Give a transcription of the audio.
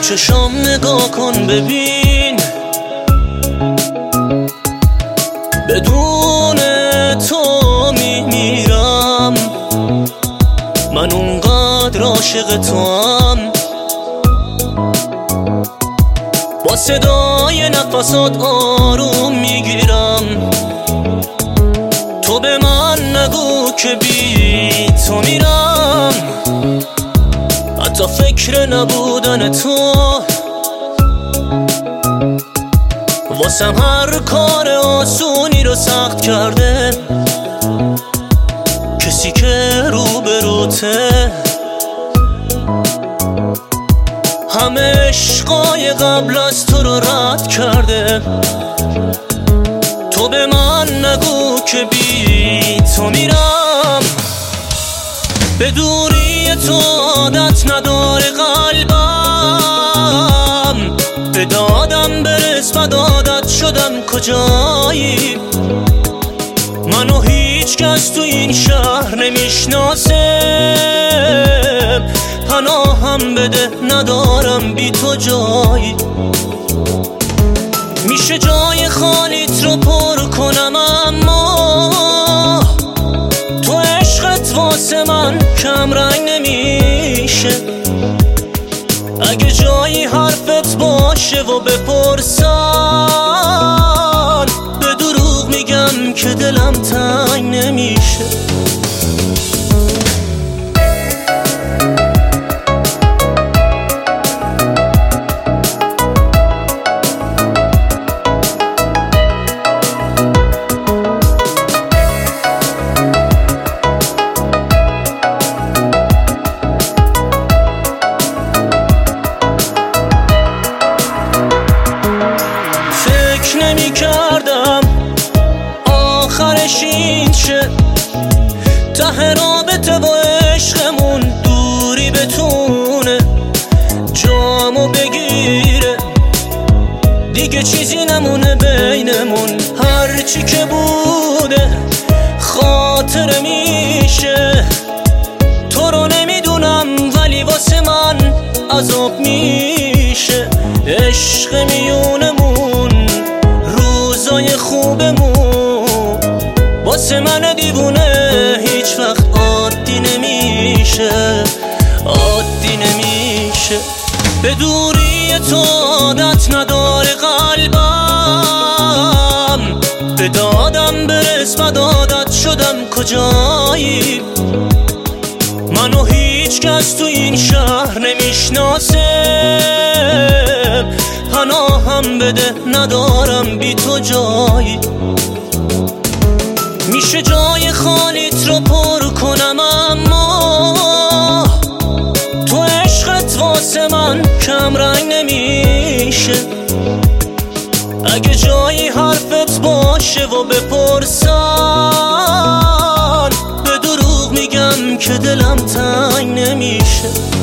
چشام نگاه کن ببین، بدون تو میمیرم. من اونقدر عاشق توام، با صدای نفسات آروم میگیرم. تو به من نگو که بی تو میرم، حتی فکر نبودن تو واسم هر کار آسونی رو سخت کرده. کسی که روبروته همه عشقای قبل از تو رو رد کرده. تو به من نگو که بی تو میرم، به دوری تو عادت نداره قلبم. به دادم برس و عادت شدم کجایی؟ منو هیچ کس تو این شهر نمیشناسه. پناهم بده ندارم بی تو جایی. میشه جای خالیت رو پر کنم، اما تو عشقت واسه من کم رنگ نمیشه. اگه جایی حرفت باشه و بپرسن، به دروغ میگم که دلم تنگ نمیشه. نمی کردم آخرش این شه، ته رابطه با عشقمون دوری بتونه جامو بگیره. دیگه چیزی نمونه بینمون، هرچی که بوده خاطره میشه. تو رو نمیدونم ولی واسه من عذاب میشه. عشق میونمون روزای خوبمون واسه من دیوونه هیچ وقت عادی نمیشه، عادی نمیشه. به دوری تو عادت نداره قلبم. به دادم برس و عادت شدم کجایی؟ منو هیچ کس تو این شهر نمیشناسه. پناهم بده ندارم بی تو جایی. میشه جای خالیت رو پر کنم، اما تو عشقت واسه من کم رنگ نمیشه. اگه جایی حرفت باشه و بپرسن، به دروغ میگم که دلم تنگ نمیشه.